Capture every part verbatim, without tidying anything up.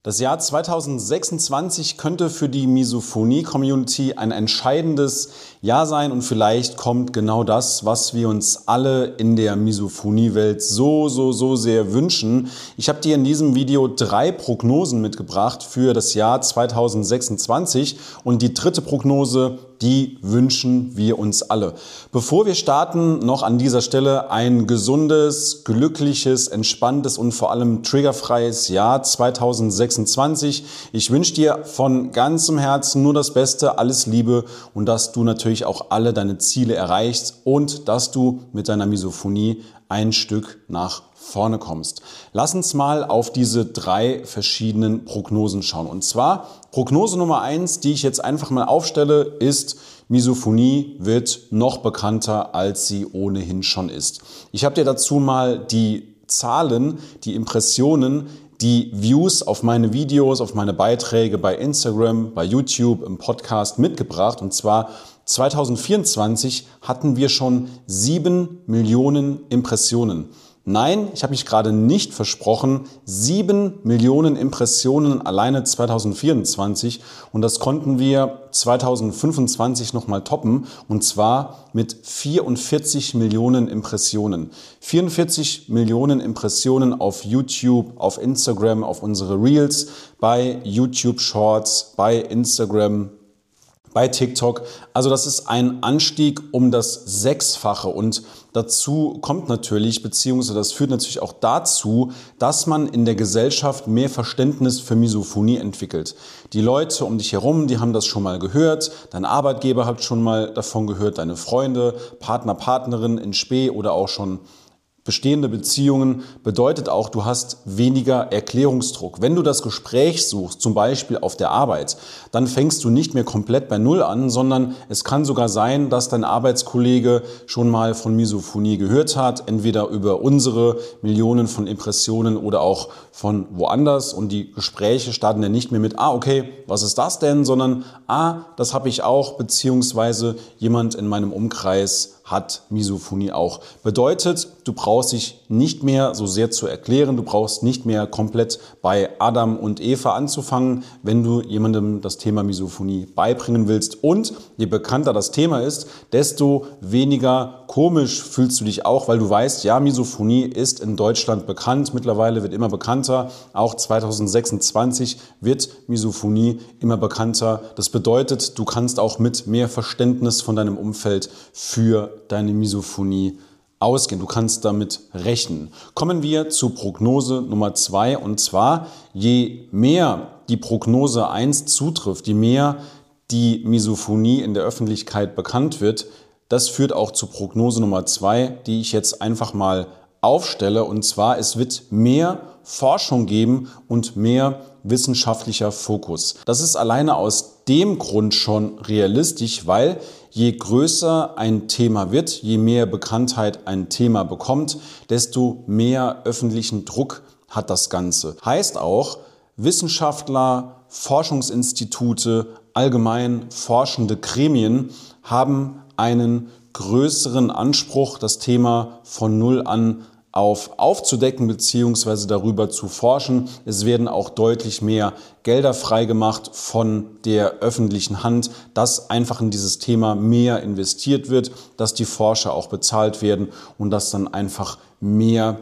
Das Jahr zweitausendsechsundzwanzig könnte für die Misophonie-Community ein entscheidendes Jahr sein und vielleicht kommt genau das, was wir uns alle in der Misophonie-Welt so, so, so sehr wünschen. Ich habe dir in diesem Video drei Prognosen mitgebracht für das Jahr zweitausendsechsundzwanzig und die dritte Prognose, die wünschen wir uns alle. Bevor wir starten, noch an dieser Stelle ein gesundes, glückliches, entspanntes und vor allem triggerfreies Jahr zweitausendsechsundzwanzig. Ich wünsche dir von ganzem Herzen nur das Beste, alles Liebe und dass du natürlich auch alle deine Ziele erreichst und dass du mit deiner Misophonie ein Stück nach vorne kommst. Lass uns mal auf diese drei verschiedenen Prognosen schauen. Und zwar Prognose Nummer eins, die ich jetzt einfach mal aufstelle, ist: Misophonie wird noch bekannter, als sie ohnehin schon ist. Ich habe dir dazu mal die Zahlen, die Impressionen, die Views auf meine Videos, auf meine Beiträge bei Instagram, bei YouTube, im Podcast mitgebracht. Und zwar zweitausendvierundzwanzig hatten wir schon sieben Millionen Impressionen. Nein, ich habe mich gerade nicht versprochen, sieben Millionen Impressionen alleine zweitausendvierundzwanzig und das konnten wir zweitausendfünfundzwanzig nochmal toppen und zwar mit vierundvierzig Millionen Impressionen. vierundvierzig Millionen Impressionen auf YouTube, auf Instagram, auf unsere Reels, bei YouTube Shorts, bei Instagram, bei TikTok. Also das ist ein Anstieg um das Sechsfache und dazu kommt natürlich, beziehungsweise das führt natürlich auch dazu, dass man in der Gesellschaft mehr Verständnis für Misophonie entwickelt. Die Leute um dich herum, die haben das schon mal gehört, dein Arbeitgeber hat schon mal davon gehört, deine Freunde, Partner, Partnerin in Spe oder auch schon bestehende Beziehungen, bedeutet auch, du hast weniger Erklärungsdruck. Wenn du das Gespräch suchst, zum Beispiel auf der Arbeit, dann fängst du nicht mehr komplett bei Null an, sondern es kann sogar sein, dass dein Arbeitskollege schon mal von Misophonie gehört hat, entweder über unsere Millionen von Impressionen oder auch von woanders. Und die Gespräche starten dann nicht mehr mit, ah, okay, was ist das denn, sondern, ah, das habe ich auch, beziehungsweise jemand in meinem Umkreis hat Misophonie auch. Bedeutet, du brauchst dich nicht mehr so sehr zu erklären, du brauchst nicht mehr komplett bei Adam und Eva anzufangen, wenn du jemandem das Thema Misophonie beibringen willst. Und je bekannter das Thema ist, desto weniger komisch fühlst du dich auch, weil du weißt, ja, Misophonie ist in Deutschland bekannt, mittlerweile wird immer bekannter, auch zweitausendsechsundzwanzig wird Misophonie immer bekannter. Das bedeutet, du kannst auch mit mehr Verständnis von deinem Umfeld für deine Misophonie ausgehen. Du kannst damit rechnen. Kommen wir zu Prognose Nummer zwei und zwar, je mehr die Prognose eins zutrifft, je mehr die Misophonie in der Öffentlichkeit bekannt wird, das führt auch zu Prognose Nummer zwei, die ich jetzt einfach mal aufstelle und zwar, es wird mehr Forschung geben und mehr wissenschaftlicher Fokus. Das ist alleine aus dem Grund schon realistisch, weil je größer ein Thema wird, je mehr Bekanntheit ein Thema bekommt, desto mehr öffentlichen Druck hat das Ganze. Heißt auch, Wissenschaftler, Forschungsinstitute, allgemein forschende Gremien haben einen größeren Anspruch, das Thema von Null an auf aufzudecken bzw. darüber zu forschen. Es werden auch deutlich mehr Gelder freigemacht von der öffentlichen Hand, dass einfach in dieses Thema mehr investiert wird, dass die Forscher auch bezahlt werden und dass dann einfach mehr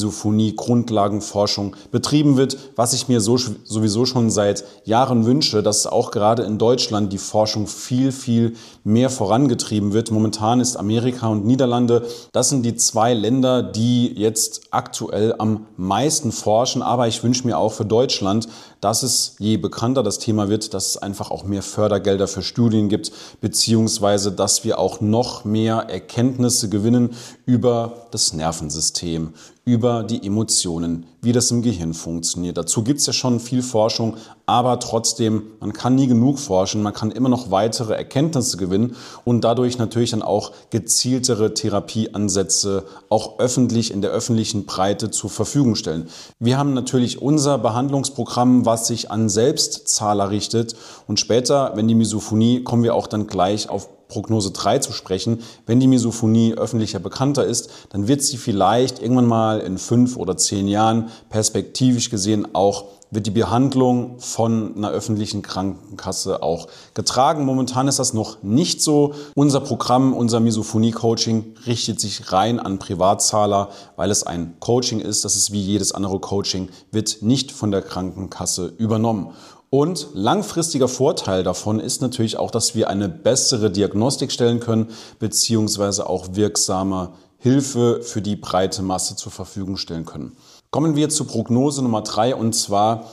Misophonie-Grundlagenforschung betrieben wird, was ich mir so, sowieso schon seit Jahren wünsche, dass auch gerade in Deutschland die Forschung viel, viel mehr vorangetrieben wird. Momentan ist Amerika und Niederlande, das sind die zwei Länder, die jetzt aktuell am meisten forschen, aber ich wünsche mir auch für Deutschland, dass es, je bekannter das Thema wird, dass es einfach auch mehr Fördergelder für Studien gibt, beziehungsweise dass wir auch noch mehr Erkenntnisse gewinnen über das Nervensystem, über die Emotionen, wie das im Gehirn funktioniert. Dazu gibt es ja schon viel Forschung, aber trotzdem, man kann nie genug forschen, man kann immer noch weitere Erkenntnisse gewinnen und dadurch natürlich dann auch gezieltere Therapieansätze auch öffentlich in der öffentlichen Breite zur Verfügung stellen. Wir haben natürlich unser Behandlungsprogramm, was sich an Selbstzahler richtet und später, wenn die Misophonie, kommen wir auch dann gleich auf Prognose drei zu sprechen. Wenn die Misophonie öffentlicher bekannter ist, dann wird sie vielleicht irgendwann mal in fünf oder zehn Jahren perspektivisch gesehen auch, wird die Behandlung von einer öffentlichen Krankenkasse auch getragen. Momentan ist das noch nicht so. Unser Programm, unser Misophonie-Coaching richtet sich rein an Privatzahler, weil es ein Coaching ist. Das ist wie jedes andere Coaching, wird nicht von der Krankenkasse übernommen. Und langfristiger Vorteil davon ist natürlich auch, dass wir eine bessere Diagnostik stellen können, beziehungsweise auch wirksame Hilfe für die breite Masse zur Verfügung stellen können. Kommen wir zu Prognose Nummer drei, und zwar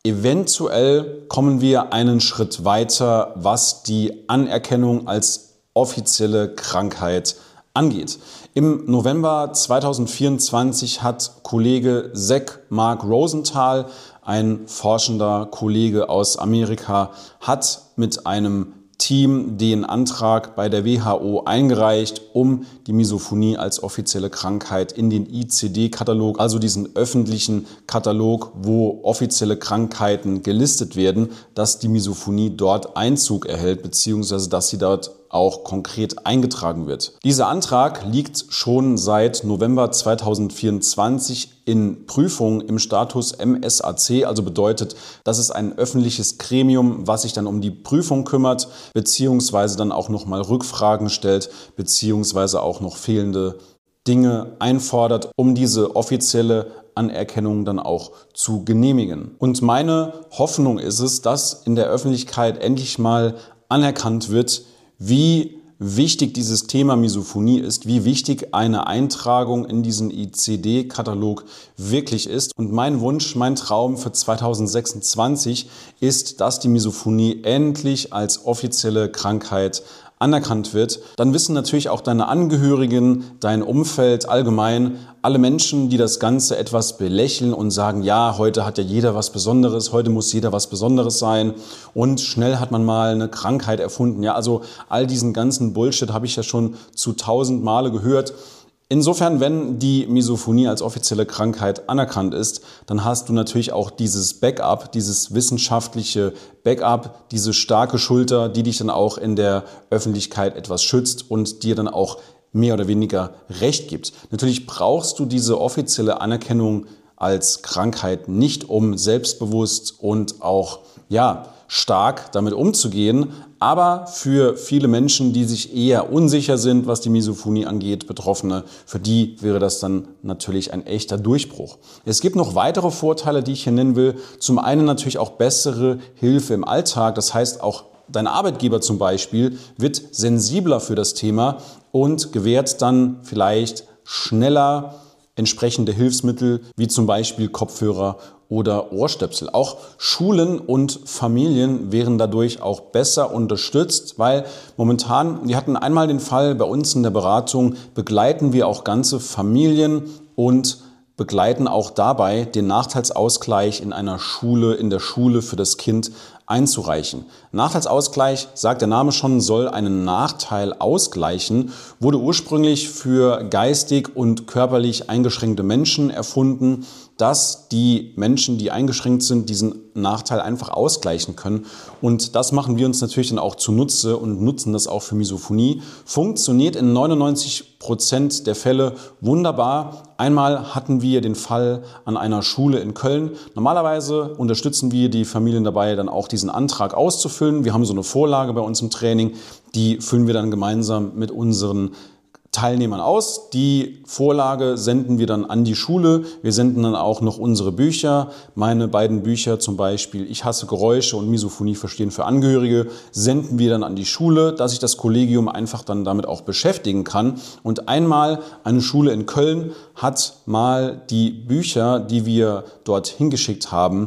eventuell kommen wir einen Schritt weiter, was die Anerkennung als offizielle Krankheit angeht. Im November zweitausendvierundzwanzig hat Kollege Zach Mark Rosenthal, ein forschender Kollege aus Amerika, hat mit einem Team den Antrag bei der W H O eingereicht, um die Misophonie als offizielle Krankheit in den I C D-Katalog, also diesen öffentlichen Katalog, wo offizielle Krankheiten gelistet werden, dass die Misophonie dort Einzug erhält, beziehungsweise dass sie dort auch konkret eingetragen wird. Dieser Antrag liegt schon seit November zweitausendvierundzwanzig in Prüfung im Status M S A C, also bedeutet, das ist ein öffentliches Gremium, was sich dann um die Prüfung kümmert, beziehungsweise dann auch nochmal Rückfragen stellt, beziehungsweise auch noch fehlende Dinge einfordert, um diese offizielle Anerkennung dann auch zu genehmigen. Und meine Hoffnung ist es, dass in der Öffentlichkeit endlich mal anerkannt wird, wie wichtig dieses Thema Misophonie ist, wie wichtig eine Eintragung in diesen I C D-Katalog wirklich ist. Und mein Wunsch, mein Traum für zweitausendsechsundzwanzig ist, dass die Misophonie endlich als offizielle Krankheit anerkannt wird. Dann wissen natürlich auch deine Angehörigen, dein Umfeld allgemein, alle Menschen, die das Ganze etwas belächeln und sagen, ja, heute hat ja jeder was Besonderes, heute muss jeder was Besonderes sein und schnell hat man mal eine Krankheit erfunden. Ja, also all diesen ganzen Bullshit habe ich ja schon zu tausend Male gehört. Insofern, wenn die Misophonie als offizielle Krankheit anerkannt ist, dann hast du natürlich auch dieses Backup, dieses wissenschaftliche Backup, diese starke Schulter, die dich dann auch in der Öffentlichkeit etwas schützt und dir dann auch mehr oder weniger Recht gibt. Natürlich brauchst du diese offizielle Anerkennung als Krankheit nicht, um selbstbewusst und auch ja, stark damit umzugehen. Aber für viele Menschen, die sich eher unsicher sind, was die Misophonie angeht, Betroffene, für die wäre das dann natürlich ein echter Durchbruch. Es gibt noch weitere Vorteile, die ich hier nennen will. Zum einen natürlich auch bessere Hilfe im Alltag. Das heißt, auch dein Arbeitgeber zum Beispiel wird sensibler für das Thema und gewährt dann vielleicht schneller entsprechende Hilfsmittel, wie zum Beispiel Kopfhörer oder Ohrstöpsel. Auch Schulen und Familien wären dadurch auch besser unterstützt, weil momentan, wir hatten einmal den Fall bei uns in der Beratung, begleiten wir auch ganze Familien und begleiten auch dabei, den Nachteilsausgleich in einer Schule, in der Schule für das Kind einzureichen. Nachteilsausgleich, sagt der Name schon, soll einen Nachteil ausgleichen, wurde ursprünglich für geistig und körperlich eingeschränkte Menschen erfunden, dass die Menschen, die eingeschränkt sind, diesen Nachteil einfach ausgleichen können. Und das machen wir uns natürlich dann auch zunutze und nutzen das auch für Misophonie. Funktioniert in neunundneunzig Prozent der Fälle wunderbar. Einmal hatten wir den Fall an einer Schule in Köln. Normalerweise unterstützen wir die Familien dabei, dann auch diesen Antrag auszufüllen. Wir haben so eine Vorlage bei uns im Training, die füllen wir dann gemeinsam mit unseren Teilnehmern aus. Die Vorlage senden wir dann an die Schule. Wir senden dann auch noch unsere Bücher. Meine beiden Bücher, zum Beispiel Ich hasse Geräusche und Misophonie verstehen für Angehörige, senden wir dann an die Schule, dass sich das Kollegium einfach dann damit auch beschäftigen kann. Und einmal eine Schule in Köln hat mal die Bücher, die wir dort hingeschickt haben,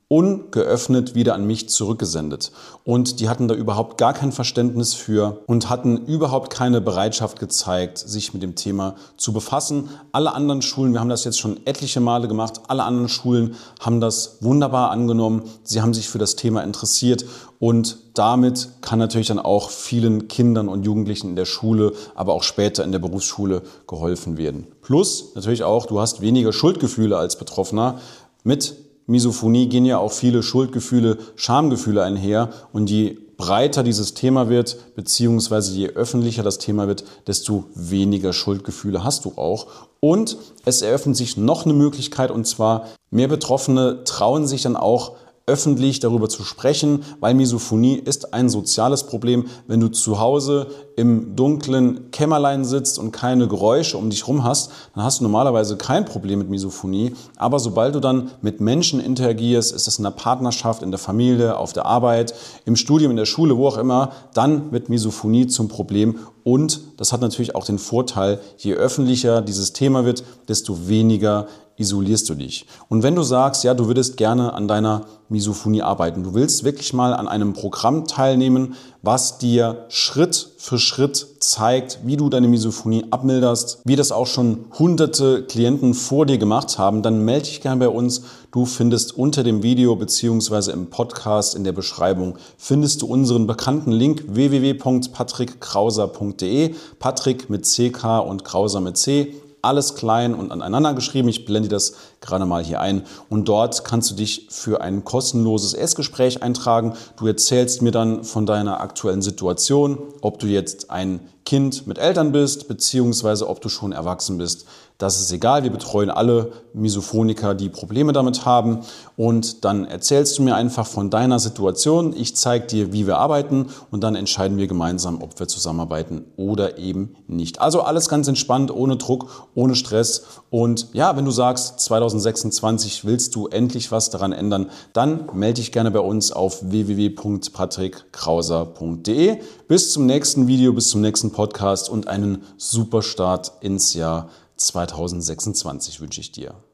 ungeöffnet wieder an mich zurückgesendet. Und die hatten da überhaupt gar kein Verständnis für und hatten überhaupt keine Bereitschaft gezeigt, sich mit dem Thema zu befassen. Alle anderen Schulen, wir haben das jetzt schon etliche Male gemacht, alle anderen Schulen haben das wunderbar angenommen. Sie haben sich für das Thema interessiert und damit kann natürlich dann auch vielen Kindern und Jugendlichen in der Schule, aber auch später in der Berufsschule geholfen werden. Plus natürlich auch, du hast weniger Schuldgefühle als Betroffener mit Misophonie gehen ja auch viele Schuldgefühle, Schamgefühle einher und je breiter dieses Thema wird, beziehungsweise je öffentlicher das Thema wird, desto weniger Schuldgefühle hast du auch. Und es eröffnet sich noch eine Möglichkeit, und zwar mehr Betroffene trauen sich dann auch öffentlich darüber zu sprechen, weil Misophonie ist ein soziales Problem. Wenn du zu Hause im dunklen Kämmerlein sitzt und keine Geräusche um dich herum hast, dann hast du normalerweise kein Problem mit Misophonie. Aber sobald du dann mit Menschen interagierst, ist es in der Partnerschaft, in der Familie, auf der Arbeit, im Studium, in der Schule, wo auch immer, dann wird Misophonie zum Problem. Und das hat natürlich auch den Vorteil, je öffentlicher dieses Thema wird, desto weniger isolierst du dich. Und wenn du sagst, ja, du würdest gerne an deiner Misophonie arbeiten, du willst wirklich mal an einem Programm teilnehmen, was dir Schritt für Schritt zeigt, wie du deine Misophonie abmilderst, wie das auch schon hunderte Klienten vor dir gemacht haben, dann melde dich gerne bei uns. Du findest unter dem Video bzw. im Podcast in der Beschreibung findest du unseren bekannten Link w w w punkt patrick krauser punkt de. Patrick mit C K und Krauser mit C. Alles klein und aneinander geschrieben. Ich blende das gerade mal hier ein. Und dort kannst du dich für ein kostenloses Erstgespräch eintragen. Du erzählst mir dann von deiner aktuellen Situation, ob du jetzt ein Kind mit Eltern bist, beziehungsweise ob du schon erwachsen bist. Das ist egal, wir betreuen alle Misophoniker, die Probleme damit haben. Und dann erzählst du mir einfach von deiner Situation. Ich zeige dir, wie wir arbeiten und dann entscheiden wir gemeinsam, ob wir zusammenarbeiten oder eben nicht. Also alles ganz entspannt, ohne Druck, ohne Stress. Und ja, wenn du sagst, zwanzig sechsundzwanzig willst du endlich was daran ändern, dann melde dich gerne bei uns auf w w w punkt patrick krauser punkt de. Bis zum nächsten Video, bis zum nächsten Podcast und einen super Start ins Jahr zwanzig sechsundzwanzig wünsche ich dir.